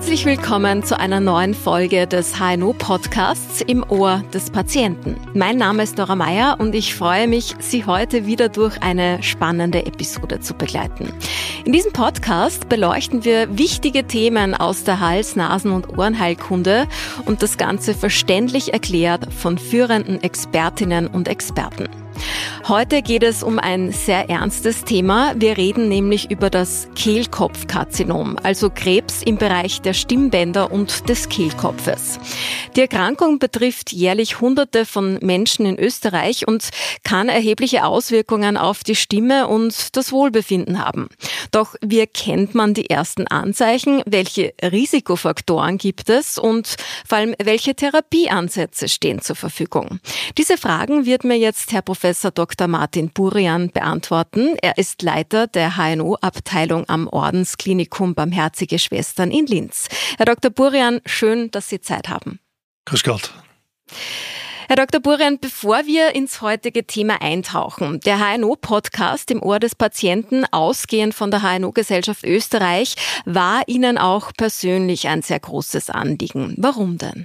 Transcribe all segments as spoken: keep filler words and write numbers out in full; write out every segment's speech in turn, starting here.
Herzlich willkommen zu einer neuen Folge des H N O-Podcasts im Ohr des Patienten. Mein Name ist Dora Meier und ich freue mich, Sie heute wieder durch eine spannende Episode zu begleiten. In diesem Podcast beleuchten wir wichtige Themen aus der Hals-, Nasen- und Ohrenheilkunde und das Ganze verständlich erklärt von führenden Expertinnen und Experten. Heute geht es um ein sehr ernstes Thema. Wir reden nämlich über das Kehlkopfkarzinom, also Krebs im Bereich der Stimmbänder und des Kehlkopfes. Die Erkrankung betrifft jährlich Hunderte von Menschen in Österreich und kann erhebliche Auswirkungen auf die Stimme und das Wohlbefinden haben. Doch wie erkennt man die ersten Anzeichen? Welche Risikofaktoren gibt es? Und vor allem, welche Therapieansätze stehen zur Verfügung? Diese Fragen wird mir jetzt Herr Professor Doktor Martin Burian beantworten. Er ist Leiter der H N O-Abteilung am Ordensklinikum Barmherzige Schwestern in Linz. Herr Doktor Burian, schön, dass Sie Zeit haben. Grüß Gott. Herr Doktor Burian, bevor wir ins heutige Thema eintauchen, der H N O-Podcast im Ohr des Patienten, ausgehend von der H N O-Gesellschaft Österreich, war Ihnen auch persönlich ein sehr großes Anliegen. Warum denn?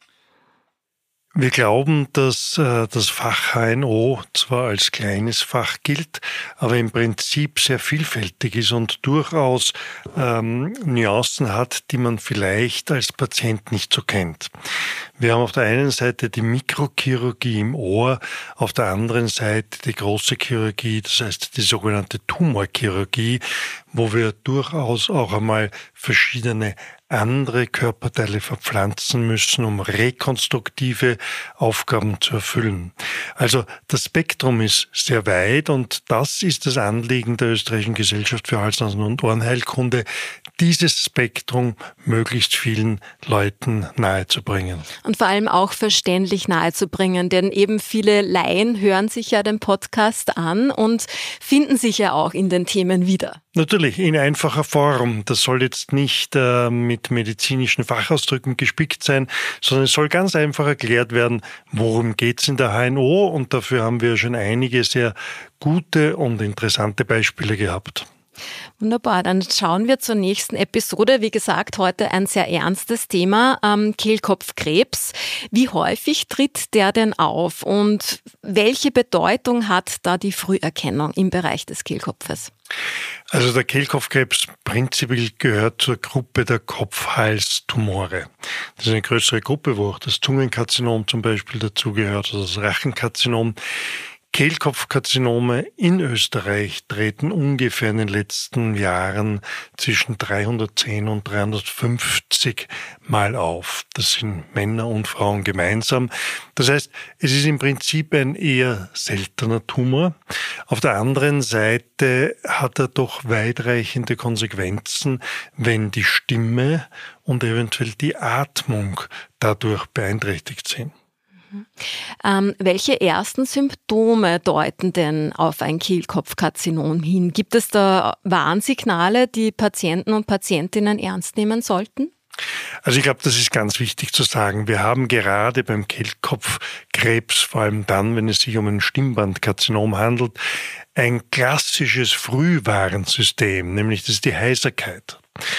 Wir glauben, dass äh, das Fach H N O zwar als kleines Fach gilt, aber im Prinzip sehr vielfältig ist und durchaus ähm, Nuancen hat, die man vielleicht als Patient nicht so kennt. Wir haben auf der einen Seite die Mikrochirurgie im Ohr, auf der anderen Seite die große Chirurgie, das heißt die sogenannte Tumorchirurgie, wo wir durchaus auch einmal verschiedene andere Körperteile verpflanzen müssen, um rekonstruktive Aufgaben zu erfüllen. Also das Spektrum ist sehr weit und das ist das Anliegen der Österreichischen Gesellschaft für Hals-, Nasen- und Ohrenheilkunde, dieses Spektrum möglichst vielen Leuten nahezubringen. Und vor allem auch verständlich nahezubringen, denn eben viele Laien hören sich ja den Podcast an und finden sich ja auch in den Themen wieder. Natürlich, in einfacher Form. Das soll jetzt nicht äh, mit medizinischen Fachausdrücken gespickt sein, sondern es soll ganz einfach erklärt werden, worum geht's in der H N O, und dafür haben wir schon einige sehr gute und interessante Beispiele gehabt. Wunderbar, dann schauen wir zur nächsten Episode. Wie gesagt, heute ein sehr ernstes Thema, ähm, Kehlkopfkrebs. Wie häufig tritt der denn auf und welche Bedeutung hat da die Früherkennung im Bereich des Kehlkopfes? Also der Kehlkopfkrebs prinzipiell gehört zur Gruppe der Kopf-Hals-Tumore. Das ist eine größere Gruppe, wo auch das Zungenkarzinom zum Beispiel dazugehört, also das Rachenkarzinom. Kehlkopfkarzinome in Österreich treten ungefähr in den letzten Jahren zwischen dreihundertzehn und dreihundertfünfzig Mal auf. Das sind Männer und Frauen gemeinsam. Das heißt, es ist im Prinzip ein eher seltener Tumor. Auf der anderen Seite hat er doch weitreichende Konsequenzen, wenn die Stimme und eventuell die Atmung dadurch beeinträchtigt sind. Ähm, welche ersten Symptome deuten denn auf ein Kehlkopfkarzinom hin? Gibt es da Warnsignale, die Patienten und Patientinnen ernst nehmen sollten? Also ich glaube, das ist ganz wichtig zu sagen. Wir haben gerade beim Kehlkopfkrebs, vor allem dann, wenn es sich um ein Stimmbandkarzinom handelt, ein klassisches Frühwarnsystem, nämlich das ist die Heiserkeit.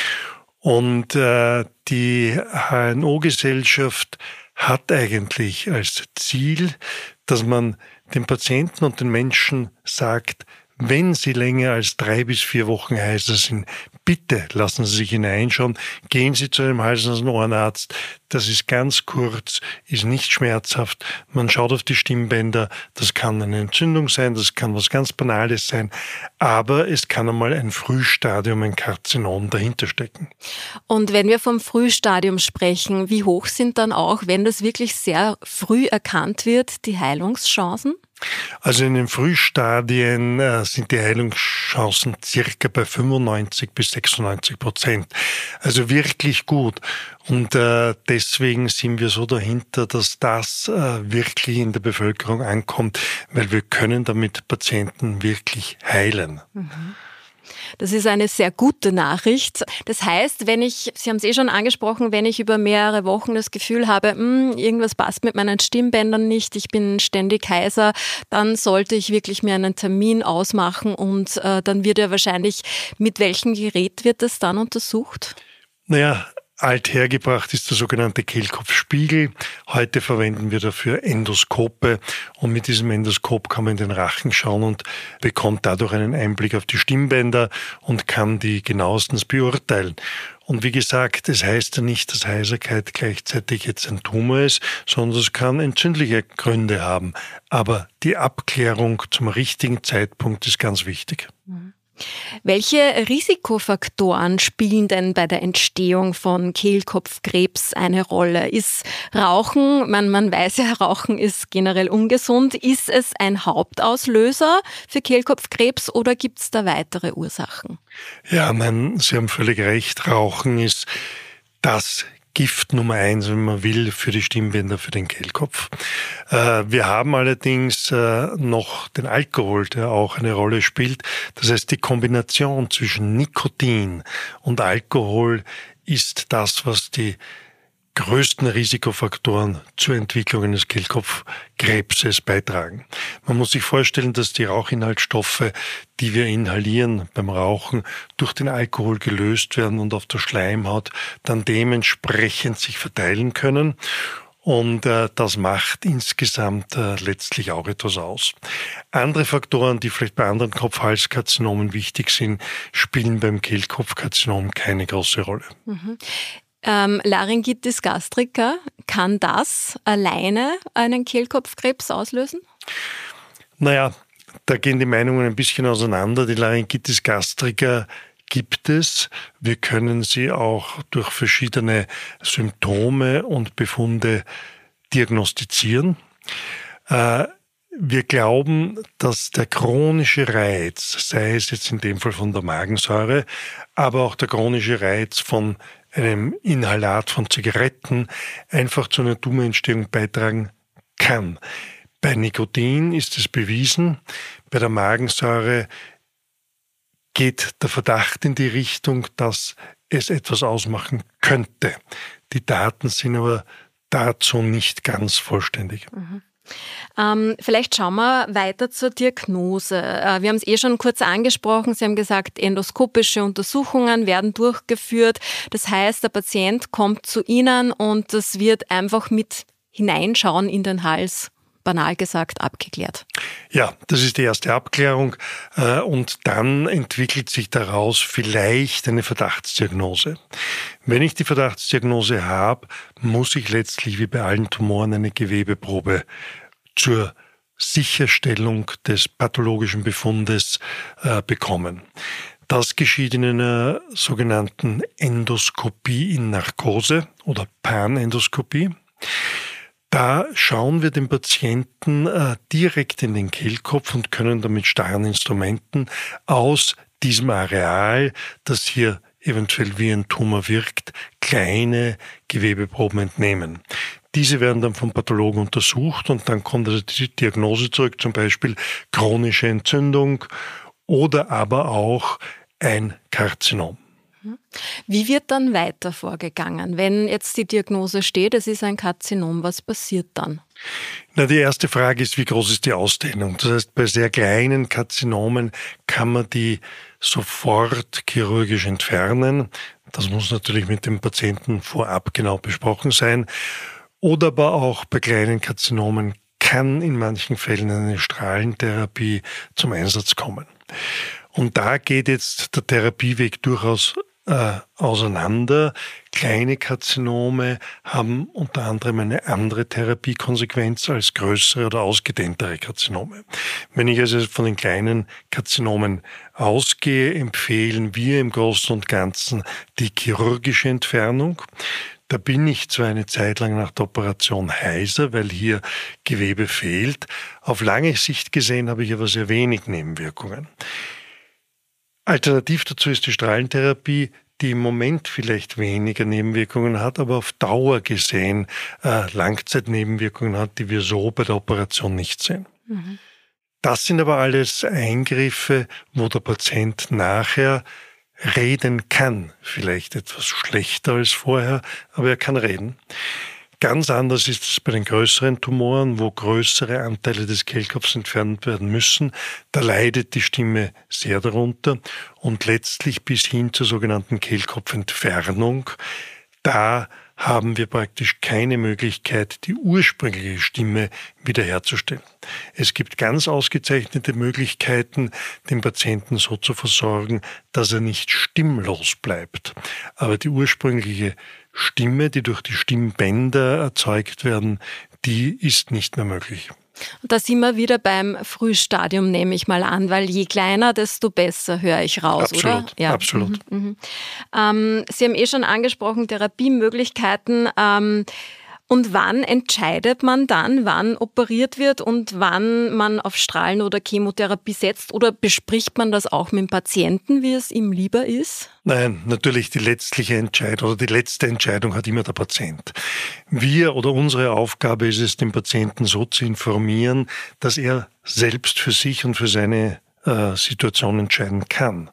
Und äh, die H N O-Gesellschaft hat eigentlich als Ziel, dass man den Patienten und den Menschen sagt, wenn sie länger als drei bis vier Wochen heiser sind, bitte lassen Sie sich hineinschauen, gehen Sie zu einem Hals-, Nasen- und Ohrenarzt. Das ist ganz kurz, ist nicht schmerzhaft. Man schaut auf die Stimmbänder, das kann eine Entzündung sein, das kann was ganz Banales sein, aber es kann einmal ein Frühstadium, ein Karzinom dahinter stecken. Und wenn wir vom Frühstadium sprechen, wie hoch sind dann auch, wenn das wirklich sehr früh erkannt wird, die Heilungschancen? Also in den Frühstadien äh, sind die Heilungschancen circa bei fünfundneunzig bis sechsundneunzig Prozent. Also wirklich gut. Und äh, deswegen sind wir so dahinter, dass das äh, wirklich in der Bevölkerung ankommt, weil wir können damit Patienten wirklich heilen. Mhm. Das ist eine sehr gute Nachricht. Das heißt, wenn ich, Sie haben es eh schon angesprochen, wenn ich über mehrere Wochen das Gefühl habe, mh, irgendwas passt mit meinen Stimmbändern nicht, ich bin ständig heiser, dann sollte ich wirklich mir einen Termin ausmachen und äh, dann wird ja wahrscheinlich, mit welchem Gerät wird das dann untersucht? Naja, Althergebracht ist der sogenannte Kehlkopfspiegel. Heute verwenden wir dafür Endoskope und mit diesem Endoskop kann man in den Rachen schauen und bekommt dadurch einen Einblick auf die Stimmbänder und kann die genauestens beurteilen. Und wie gesagt, es heißt ja nicht, dass Heiserkeit gleichzeitig jetzt ein Tumor ist, sondern es kann entzündliche Gründe haben. Aber die Abklärung zum richtigen Zeitpunkt ist ganz wichtig. Mhm. Welche Risikofaktoren spielen denn bei der Entstehung von Kehlkopfkrebs eine Rolle? Ist Rauchen, man, man weiß ja, Rauchen ist generell ungesund. Ist es ein Hauptauslöser für Kehlkopfkrebs oder gibt es da weitere Ursachen? Ja, man, Sie haben völlig recht. Rauchen ist das Gift Nummer eins, wenn man will, für die Stimmbänder, für den Kehlkopf. Äh, wir haben allerdings äh, noch den Alkohol, der auch eine Rolle spielt. Das heißt, die Kombination zwischen Nikotin und Alkohol ist das, was die größten Risikofaktoren zur Entwicklung eines Kehlkopfkrebses beitragen. Man muss sich vorstellen, dass die Rauchinhaltsstoffe, die wir inhalieren beim Rauchen, durch den Alkohol gelöst werden und auf der Schleimhaut dann dementsprechend sich verteilen können. Und äh, das macht insgesamt äh, letztlich auch etwas aus. Andere Faktoren, die vielleicht bei anderen Kopf-Hals-Karzinomen wichtig sind, spielen beim Kehlkopfkarzinom keine große Rolle. Mhm. Ähm, Laryngitis gastrica, kann das alleine einen Kehlkopfkrebs auslösen? Naja, da gehen die Meinungen ein bisschen auseinander. Die Laryngitis gastrica gibt es. Wir können sie auch durch verschiedene Symptome und Befunde diagnostizieren. Äh, Wir glauben, dass der chronische Reiz, sei es jetzt in dem Fall von der Magensäure, aber auch der chronische Reiz von einem Inhalat von Zigaretten einfach zu einer Tumorentstehung beitragen kann. Bei Nikotin ist es bewiesen, bei der Magensäure geht der Verdacht in die Richtung, dass es etwas ausmachen könnte. Die Daten sind aber dazu nicht ganz vollständig. Mhm. Ähm, vielleicht schauen wir weiter zur Diagnose. Äh, wir haben es eh schon kurz angesprochen. Sie haben gesagt, endoskopische Untersuchungen werden durchgeführt. Das heißt, der Patient kommt zu Ihnen und das wird einfach mit Hineinschauen in den Hals, banal gesagt, abgeklärt. Ja, das ist die erste Abklärung äh, und dann entwickelt sich daraus vielleicht eine Verdachtsdiagnose. Wenn ich die Verdachtsdiagnose habe, muss ich letztlich wie bei allen Tumoren eine Gewebeprobe zur Sicherstellung des pathologischen Befundes äh, bekommen. Das geschieht in einer sogenannten Endoskopie in Narkose oder Panendoskopie. Da schauen wir den Patienten äh, direkt in den Kehlkopf und können dann mit starren Instrumenten aus diesem Areal, das hier eventuell wie ein Tumor wirkt, kleine Gewebeproben entnehmen. Diese werden dann vom Pathologen untersucht und dann kommt also die Diagnose zurück, zum Beispiel chronische Entzündung oder aber auch ein Karzinom. Wie wird dann weiter vorgegangen? Wenn jetzt die Diagnose steht, es ist ein Karzinom, was passiert dann? Na, die erste Frage ist, wie groß ist die Ausdehnung? Das heißt, bei sehr kleinen Karzinomen kann man die sofort chirurgisch entfernen. Das muss natürlich mit dem Patienten vorab genau besprochen sein. Oder aber auch bei kleinen Karzinomen kann in manchen Fällen eine Strahlentherapie zum Einsatz kommen. Und da geht jetzt der Therapieweg durchaus äh, auseinander. Kleine Karzinome haben unter anderem eine andere Therapiekonsequenz als größere oder ausgedehntere Karzinome. Wenn ich also von den kleinen Karzinomen ausgehe, empfehlen wir im Großen und Ganzen die chirurgische Entfernung. Da bin ich zwar eine Zeit lang nach der Operation heiser, weil hier Gewebe fehlt. Auf lange Sicht gesehen habe ich aber sehr wenig Nebenwirkungen. Alternativ dazu ist die Strahlentherapie, die im Moment vielleicht weniger Nebenwirkungen hat, aber auf Dauer gesehen äh, Langzeitnebenwirkungen hat, die wir so bei der Operation nicht sehen. Mhm. Das sind aber alles Eingriffe, wo der Patient nachher reden kann. Vielleicht etwas schlechter als vorher, aber er kann reden. Ganz anders ist es bei den größeren Tumoren, wo größere Anteile des Kehlkopfs entfernt werden müssen. Da leidet die Stimme sehr darunter und letztlich bis hin zur sogenannten Kehlkopfentfernung. da haben wir praktisch keine Möglichkeit, die ursprüngliche Stimme wiederherzustellen. Es gibt ganz ausgezeichnete Möglichkeiten, den Patienten so zu versorgen, dass er nicht stimmlos bleibt. Aber die ursprüngliche Stimme, die durch die Stimmbänder erzeugt werden, die ist nicht mehr möglich. Da sind wir wieder beim Frühstadium, nehme ich mal an, weil je kleiner, desto besser, höre ich raus, absolut, oder? Ja, absolut. Mhm, mhm. Ähm, Sie haben eh schon angesprochen, Therapiemöglichkeiten. Ähm, und wann entscheidet man dann, wann operiert wird und wann man auf Strahlen- oder Chemotherapie setzt? Oder bespricht man das auch mit dem Patienten, wie es ihm lieber ist? Nein, natürlich die letztliche Entscheidung oder die letzte Entscheidung hat immer der Patient. Wir oder unsere Aufgabe ist es, den Patienten so zu informieren, dass er selbst für sich und für seine äh, Situation entscheiden kann.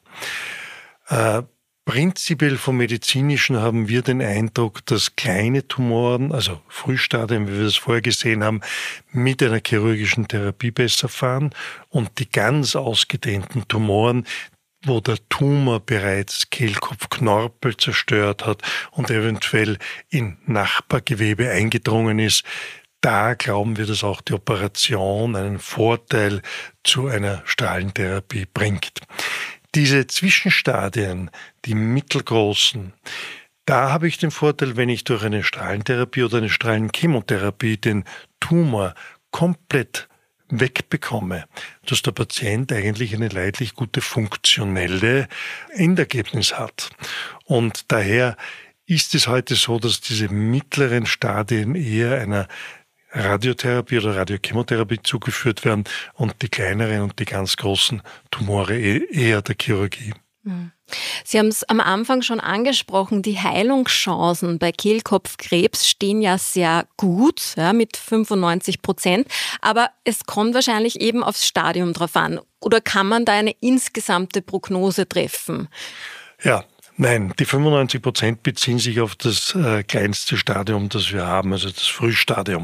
Äh, Prinzipiell vom Medizinischen haben wir den Eindruck, dass kleine Tumoren, also Frühstadien, wie wir das vorher gesehen haben, mit einer chirurgischen Therapie besser fahren und die ganz ausgedehnten Tumoren, wo der Tumor bereits Kehlkopfknorpel zerstört hat und eventuell in Nachbargewebe eingedrungen ist, da glauben wir, dass auch die Operation einen Vorteil zu einer Strahlentherapie bringt. Diese Zwischenstadien, die mittelgroßen, da habe ich den Vorteil, wenn ich durch eine Strahlentherapie oder eine Strahlenchemotherapie den Tumor komplett wegbekomme, dass der Patient eigentlich eine leidlich gute funktionelle Endergebnis hat. Und daher ist es heute so, dass diese mittleren Stadien eher einer Radiotherapie oder Radiochemotherapie zugeführt werden und die kleineren und die ganz großen Tumore eher der Chirurgie. Sie haben es am Anfang schon angesprochen, die Heilungschancen bei Kehlkopfkrebs stehen ja sehr gut, ja, mit fünfundneunzig Prozent, aber es kommt wahrscheinlich eben aufs Stadium drauf an. Oder kann man da eine insgesamte Prognose treffen? Ja. Nein, die fünfundneunzig Prozent beziehen sich auf das äh, kleinste Stadium, das wir haben, also das Frühstadium.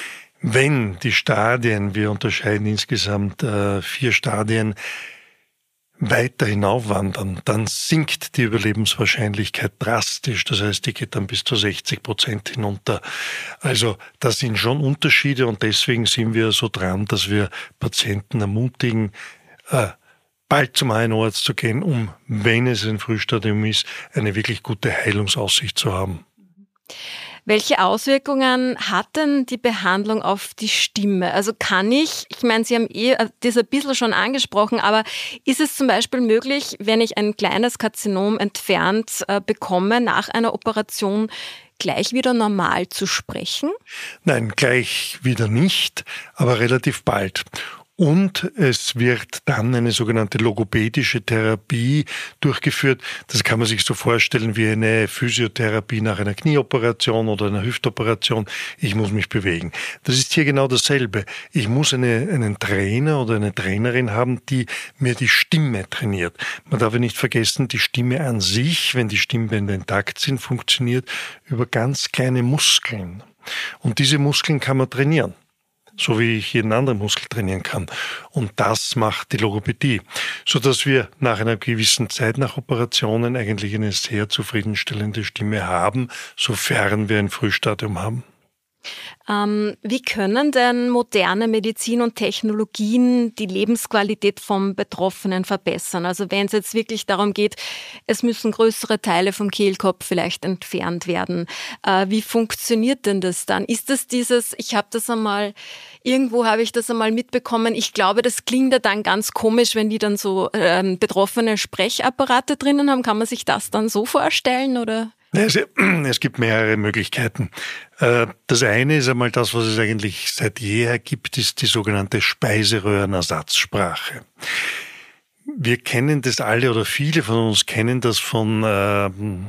Wenn die Stadien, wir unterscheiden insgesamt äh, vier Stadien, weiter hinaufwandern, dann sinkt die Überlebenswahrscheinlichkeit drastisch. Das heißt, die geht dann bis zu sechzig Prozent hinunter. Also das sind schon Unterschiede und deswegen sind wir so dran, dass wir Patienten ermutigen, äh, bald zum H N O-Arzt zu gehen, um, wenn es ein Frühstadium ist, eine wirklich gute Heilungsaussicht zu haben. Welche Auswirkungen hat denn die Behandlung auf die Stimme? Also kann ich, ich meine, Sie haben eh das ein bisschen schon angesprochen, aber ist es zum Beispiel möglich, wenn ich ein kleines Karzinom entfernt äh, bekomme, nach einer Operation gleich wieder normal zu sprechen? Nein, gleich wieder nicht, aber relativ bald. Und es wird dann eine sogenannte logopädische Therapie durchgeführt. Das kann man sich so vorstellen wie eine Physiotherapie nach einer Knieoperation oder einer Hüftoperation. Ich muss mich bewegen. Das ist hier genau dasselbe. Ich muss eine, einen Trainer oder eine Trainerin haben, die mir die Stimme trainiert. Man darf ja nicht vergessen, die Stimme an sich, wenn die Stimmbänder intakt sind, funktioniert über ganz kleine Muskeln. Und diese Muskeln kann man trainieren. So wie ich jeden anderen Muskel trainieren kann. Und das macht die Logopädie. Sodass wir nach einer gewissen Zeit nach Operationen eigentlich eine sehr zufriedenstellende Stimme haben, sofern wir ein Frühstadium haben. Ähm, wie können denn moderne Medizin und Technologien die Lebensqualität vom Betroffenen verbessern? Also wenn es jetzt wirklich darum geht, es müssen größere Teile vom Kehlkopf vielleicht entfernt werden. Äh, wie funktioniert denn das dann? Ist das dieses, ich habe das einmal, irgendwo habe ich das einmal mitbekommen, ich glaube, das klingt ja dann ganz komisch, wenn die dann so ähm, betroffene Sprechapparate drinnen haben. Kann man sich das dann so vorstellen, oder? Es, es gibt mehrere Möglichkeiten. Das eine ist einmal das, was es eigentlich seit jeher gibt, ist die sogenannte Speiseröhrenersatzsprache. Wir kennen das alle oder viele von uns kennen das von äh,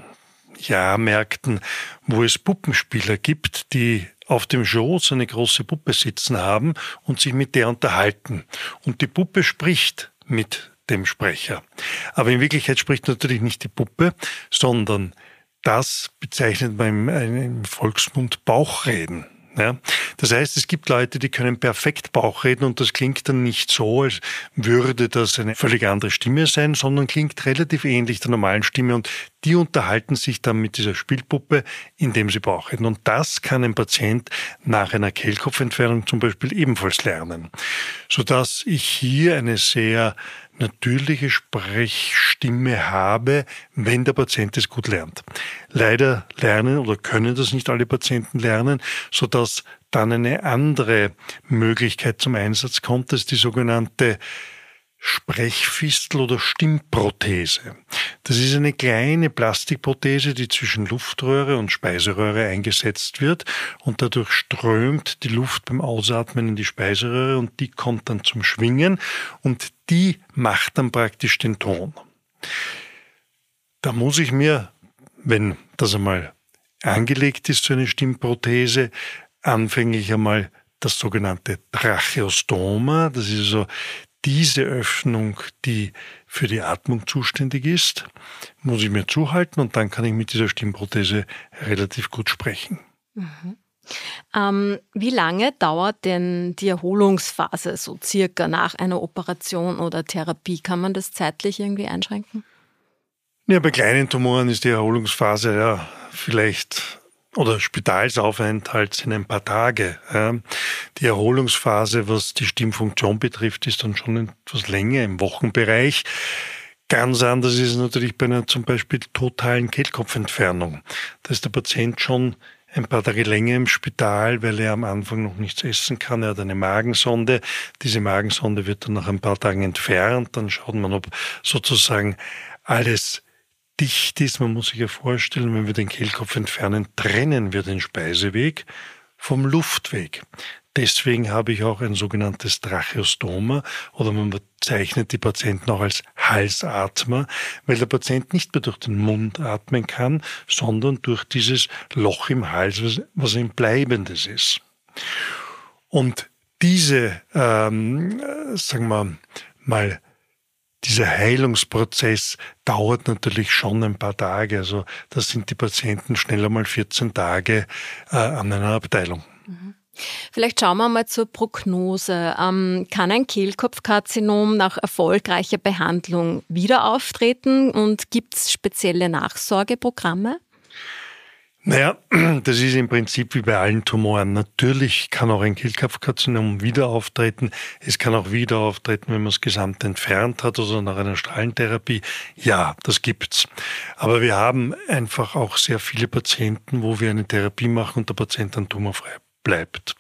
Jahrmärkten, wo es Puppenspieler gibt, die auf dem Schoß eine große Puppe sitzen haben und sich mit der unterhalten. Und die Puppe spricht mit dem Sprecher. Aber in Wirklichkeit spricht natürlich nicht die Puppe, sondern das bezeichnet man im Volksmund Bauchreden. Ja, das heißt, es gibt Leute, die können perfekt Bauch reden und das klingt dann nicht so, als würde das eine völlig andere Stimme sein, sondern klingt relativ ähnlich der normalen Stimme und die unterhalten sich dann mit dieser Spielpuppe, indem sie Bauch reden. Und das kann ein Patient nach einer Kehlkopfentfernung zum Beispiel ebenfalls lernen, sodass ich hier eine sehr natürliche Sprechstimme habe, wenn der Patient es gut lernt. Leider lernen oder können das nicht alle Patienten lernen, sodass dann eine andere Möglichkeit zum Einsatz kommt, das ist die sogenannte Sprechfistel oder Stimmprothese. Das ist eine kleine Plastikprothese, die zwischen Luftröhre und Speiseröhre eingesetzt wird und dadurch strömt die Luft beim Ausatmen in die Speiseröhre und die kommt dann zum Schwingen und die macht dann praktisch den Ton. Da muss ich mir, wenn das einmal angelegt ist, so eine Stimmprothese, anfänglich einmal das sogenannte Tracheostoma, das ist so diese Öffnung, die für die Atmung zuständig ist, muss ich mir zuhalten und dann kann ich mit dieser Stimmprothese relativ gut sprechen. Mhm. Ähm, wie lange dauert denn die Erholungsphase so circa nach einer Operation oder Therapie? Kann man das zeitlich irgendwie einschränken? Ja, bei kleinen Tumoren ist die Erholungsphase ja vielleicht oder Spitalsaufenthalt sind ein paar Tage. Ja. Die Erholungsphase, was die Stimmfunktion betrifft, ist dann schon etwas länger im Wochenbereich. Ganz anders ist es natürlich bei einer zum Beispiel totalen Kehlkopfentfernung. Da ist der Patient schon ein paar Tage länger im Spital, weil er am Anfang noch nichts essen kann. Er hat eine Magensonde. Diese Magensonde wird dann nach ein paar Tagen entfernt. Dann schaut man, ob sozusagen alles dicht ist. Man muss sich ja vorstellen, wenn wir den Kehlkopf entfernen, trennen wir den Speiseweg vom Luftweg. Deswegen habe ich auch ein sogenanntes Tracheostoma oder man bezeichnet die Patienten auch als Halsatmer, weil der Patient nicht mehr durch den Mund atmen kann, sondern durch dieses Loch im Hals, was ein bleibendes ist. Und diese, ähm, sagen wir mal, dieser Heilungsprozess dauert natürlich schon ein paar Tage. Also da sind die Patienten schneller mal vierzehn Tage äh, an einer Abteilung. Mhm. Vielleicht schauen wir mal zur Prognose. Ähm, kann ein Kehlkopfkarzinom nach erfolgreicher Behandlung wieder auftreten und gibt es spezielle Nachsorgeprogramme? Naja, das ist im Prinzip wie bei allen Tumoren. Natürlich kann auch ein Kehlkopfkarzinom wieder auftreten. Es kann auch wieder auftreten, wenn man es gesamt entfernt hat oder nach einer Strahlentherapie. Ja, das gibt's. Aber wir haben einfach auch sehr viele Patienten, wo wir eine Therapie machen und der Patient dann tumorfrei bleibt.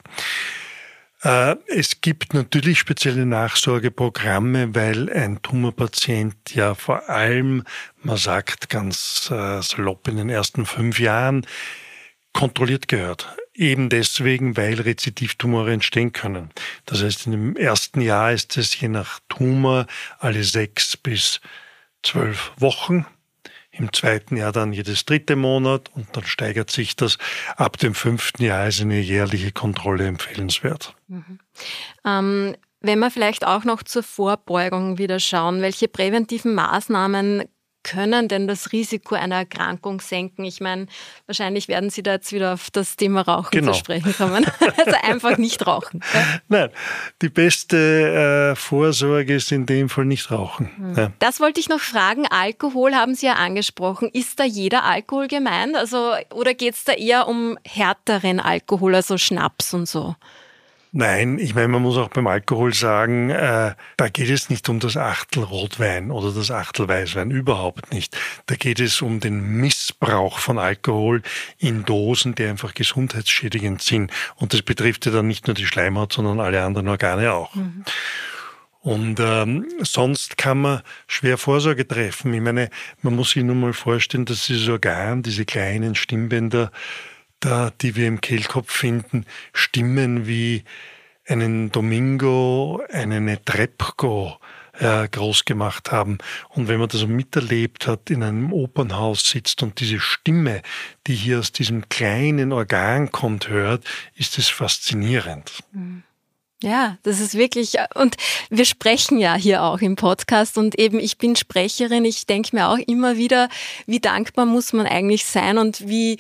Es gibt natürlich spezielle Nachsorgeprogramme, weil ein Tumorpatient ja vor allem, man sagt ganz salopp, in den ersten fünf Jahren kontrolliert gehört. Eben deswegen, weil Rezidivtumore entstehen können. Das heißt, in dem ersten Jahr ist es je nach Tumor alle sechs bis zwölf Wochen. Im zweiten Jahr dann jedes dritte Monat und dann steigert sich das. Ab dem fünften Jahr ist eine jährliche Kontrolle empfehlenswert. Mhm. Ähm, wenn wir vielleicht auch noch zur Vorbeugung wieder schauen, welche präventiven Maßnahmen können denn das Risiko einer Erkrankung senken? Ich meine, wahrscheinlich werden Sie da jetzt wieder auf das Thema Rauchen genau. zu sprechen kommen. Also einfach nicht rauchen. Ja? Nein, die beste äh, Vorsorge ist in dem Fall nicht rauchen. Hm. Ja. Das wollte ich noch fragen. Alkohol haben Sie ja angesprochen. Ist da jeder Alkohol gemeint? Also, oder geht es da eher um härteren Alkohol, also Schnaps und so? Nein, ich meine, man muss auch beim Alkohol sagen, äh, da geht es nicht um das Achtel Rotwein oder das Achtel Weißwein, überhaupt nicht. Da geht es um den Missbrauch von Alkohol in Dosen, die einfach gesundheitsschädigend sind. Und das betrifft ja dann nicht nur die Schleimhaut, sondern alle anderen Organe auch. Mhm. Und ähm, sonst kann man schwer Vorsorge treffen. Ich meine, man muss sich nur mal vorstellen, dass dieses Organ, diese kleinen Stimmbänder, da, die wir im Kehlkopf finden, Stimmen wie einen Domingo, einen Netrebko äh, groß gemacht haben. Und wenn man das so miterlebt hat, in einem Opernhaus sitzt und diese Stimme, die hier aus diesem kleinen Organ kommt, hört, ist es faszinierend. Mhm. Ja, das ist wirklich, und wir sprechen ja hier auch im Podcast und eben ich bin Sprecherin, ich denke mir auch immer wieder, wie dankbar muss man eigentlich sein und wie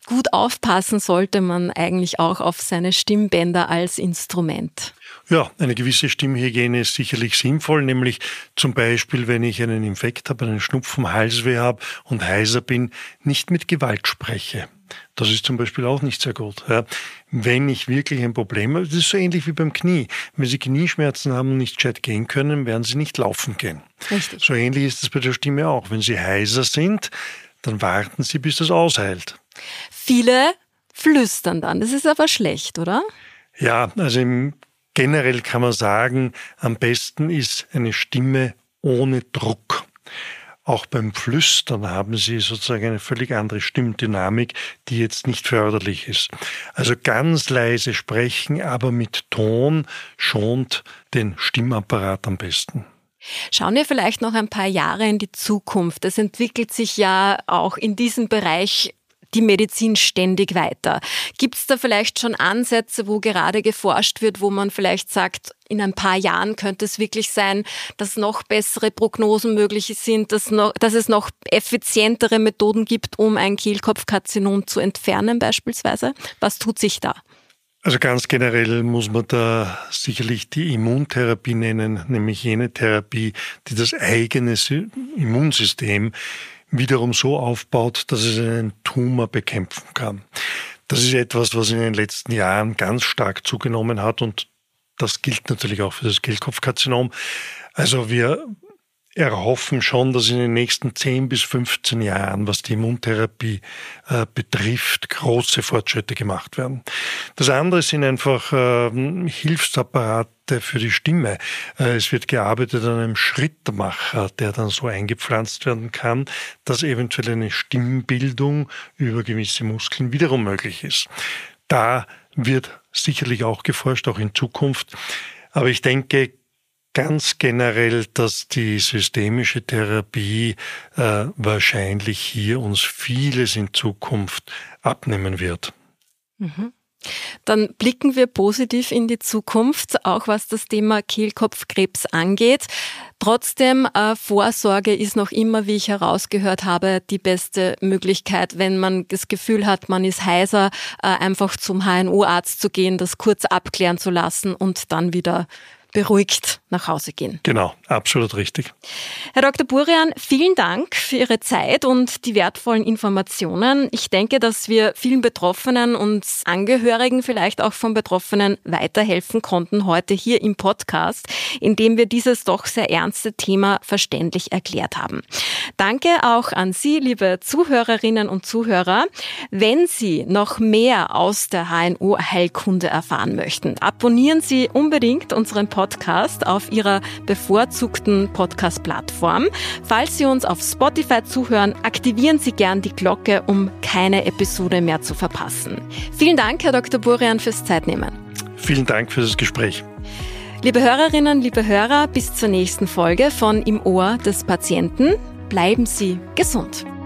gut aufpassen sollte man eigentlich auch auf seine Stimmbänder als Instrument? Ja, eine gewisse Stimmhygiene ist sicherlich sinnvoll, nämlich zum Beispiel, wenn ich einen Infekt habe, einen Schnupfen, Halsweh habe und heiser bin, nicht mit Gewalt spreche. Das ist zum Beispiel auch nicht sehr gut. Ja. Wenn ich wirklich ein Problem habe, das ist so ähnlich wie beim Knie. Wenn Sie Knieschmerzen haben und nicht gescheit gehen können, werden Sie nicht laufen gehen. Richtig. So ähnlich ist es bei der Stimme auch. Wenn Sie heiser sind, dann warten Sie, bis das ausheilt. Viele flüstern dann. Das ist aber schlecht, oder? Ja, also im generell kann man sagen, am besten ist eine Stimme ohne Druck. Auch beim Flüstern haben Sie sozusagen eine völlig andere Stimmdynamik, die jetzt nicht förderlich ist. Also ganz leise sprechen, aber mit Ton schont den Stimmapparat am besten. Schauen wir vielleicht noch ein paar Jahre in die Zukunft. Es entwickelt sich ja auch in diesem Bereich die Medizin ständig weiter. Gibt es da vielleicht schon Ansätze, wo gerade geforscht wird, wo man vielleicht sagt, in ein paar Jahren könnte es wirklich sein, dass noch bessere Prognosen möglich sind, dass, noch, dass es noch effizientere Methoden gibt, um ein Kehlkopfkarzinom zu entfernen beispielsweise? Was tut sich da? Also ganz generell muss man da sicherlich die Immuntherapie nennen, nämlich jene Therapie, die das eigene Immunsystem wiederum so aufbaut, dass es einen Tumor bekämpfen kann. Das ist etwas, was in den letzten Jahren ganz stark zugenommen hat und das gilt natürlich auch für das Kehlkopfkarzinom. Also wir erhoffen schon, dass in den nächsten zehn bis fünfzehn Jahren, was die Immuntherapie äh, betrifft, große Fortschritte gemacht werden. Das andere sind einfach äh, Hilfsapparate für die Stimme. Äh, es wird gearbeitet an einem Schrittmacher, der dann so eingepflanzt werden kann, dass eventuell eine Stimmbildung über gewisse Muskeln wiederum möglich ist. Da wird sicherlich auch geforscht, auch in Zukunft. Aber ich denke, ganz generell, dass die systemische Therapie äh, wahrscheinlich hier uns vieles in Zukunft abnehmen wird. Mhm. Dann blicken wir positiv in die Zukunft, auch was das Thema Kehlkopfkrebs angeht. Trotzdem, äh, Vorsorge ist noch immer, wie ich herausgehört habe, die beste Möglichkeit, wenn man das Gefühl hat, man ist heiser, äh, einfach zum H N O-Arzt zu gehen, das kurz abklären zu lassen und dann wieder beruhigt nach Hause gehen. Genau, absolut richtig. Herr Doktor Burian, vielen Dank für Ihre Zeit und die wertvollen Informationen. Ich denke, dass wir vielen Betroffenen und Angehörigen, vielleicht auch von Betroffenen, weiterhelfen konnten heute hier im Podcast, indem wir dieses doch sehr ernste Thema verständlich erklärt haben. Danke auch an Sie, liebe Zuhörerinnen und Zuhörer. Wenn Sie noch mehr aus der H N O-Heilkunde erfahren möchten, abonnieren Sie unbedingt unseren Podcast auf Ihrer bevorzugten Podcast-Plattform. Falls Sie uns auf Spotify zuhören, aktivieren Sie gern die Glocke, um keine Episode mehr zu verpassen. Vielen Dank, Herr Doktor Burian, fürs Zeitnehmen. Vielen Dank für das Gespräch. Liebe Hörerinnen, liebe Hörer, bis zur nächsten Folge von Im Ohr des Patienten. Bleiben Sie gesund.